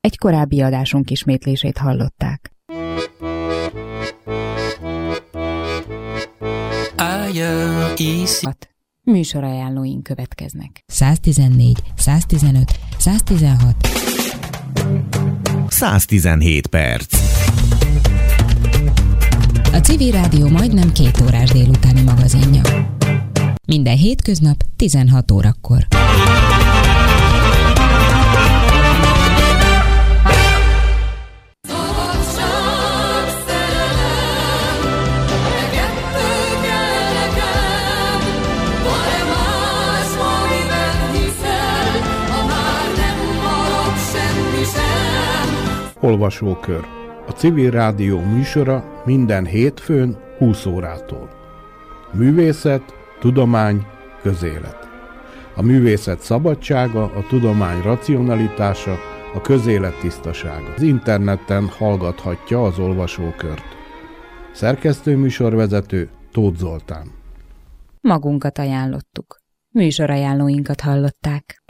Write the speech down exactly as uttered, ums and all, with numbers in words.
Egy korábbi adásunk ismétlését hallották. Műsorajánlóink következnek. száztizennégy, száztizenöt, száztizenhat, száztizenhét perc. A Civil Rádió majdnem két órás délutáni magazinja. Minden hétköznap tizenhat órakor. Olvasókör. A Civil Rádió műsora minden hétfőn húsz órától. Művészet, tudomány, közélet. A művészet szabadsága, a tudomány racionalitása, a közélet tisztasága. Az interneten hallgathatja az olvasókört. Szerkesztőműsorvezető Tóth Zoltán. Magunkat ajánlottuk. Műsorajánlóinkat hallották.